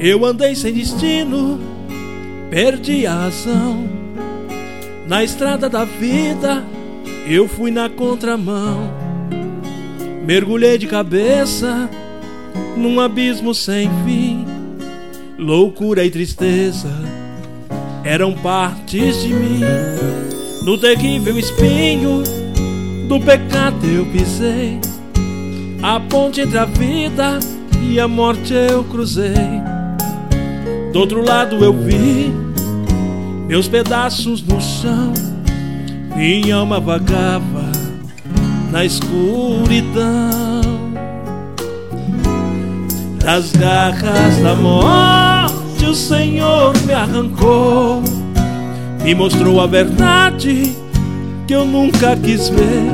Eu andei sem destino, perdi a razão. Na estrada da vida eu fui na contramão. Mergulhei de cabeça num abismo sem fim. Loucura e tristeza eram partes de mim. No terrível espinho do pecado eu pisei. A ponte entre a vida e a morte eu cruzei. Do outro lado eu vi meus pedaços no chão. Minha alma vagava na escuridão. Das garras da morte o Senhor me arrancou. Me mostrou a verdade que eu nunca quis ver.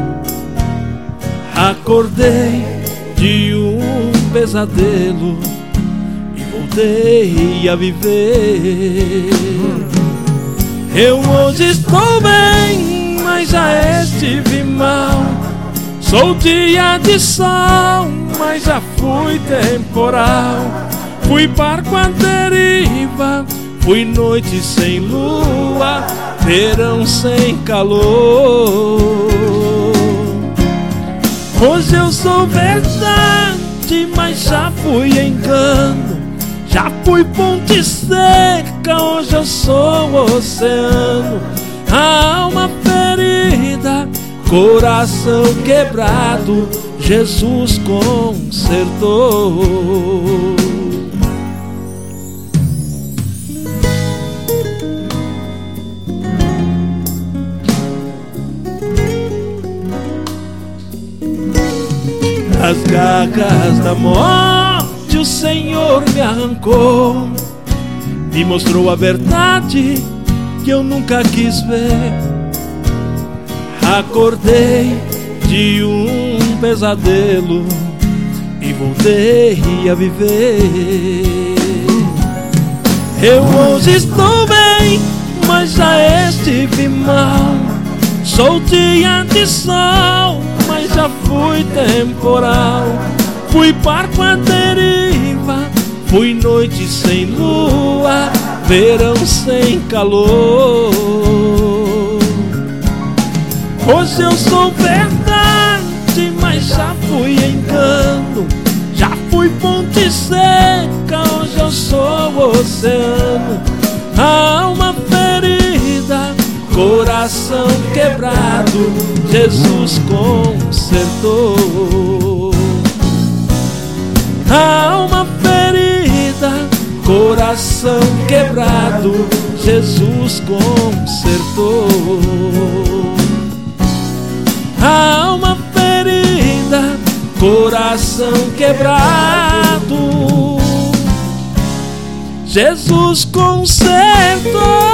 Acordei de um pesadelo e voltei a viver. Eu hoje estou bem, mas já estive mal. Sou dia de sol, mas já fui temporal. Fui barco à deriva, fui noite sem lua, verão sem calor. Hoje eu sou verdade, mas já fui engano. Já fui ponte seca, hoje eu sou oceano. A alma ferida, coração quebrado, Jesus consertou. Das garras da morte o Senhor me arrancou. Me mostrou a verdade que eu nunca quis ver. Acordei de um pesadelo e voltei a viver. Eu hoje estou bem, mas já estive mal. Sou dia de sol, mas já fui temporal. Fui barco à deriva, fui noite sem lua, verão sem calor. Hoje eu sou verdade, mas já fui engano. Já fui ponte seca, hoje eu sou oceano. A alma ferida, coração quebrado, Jesus consertou. A alma ferida, coração quebrado, Jesus consertou. A alma ferida, coração quebrado, Jesus consertou.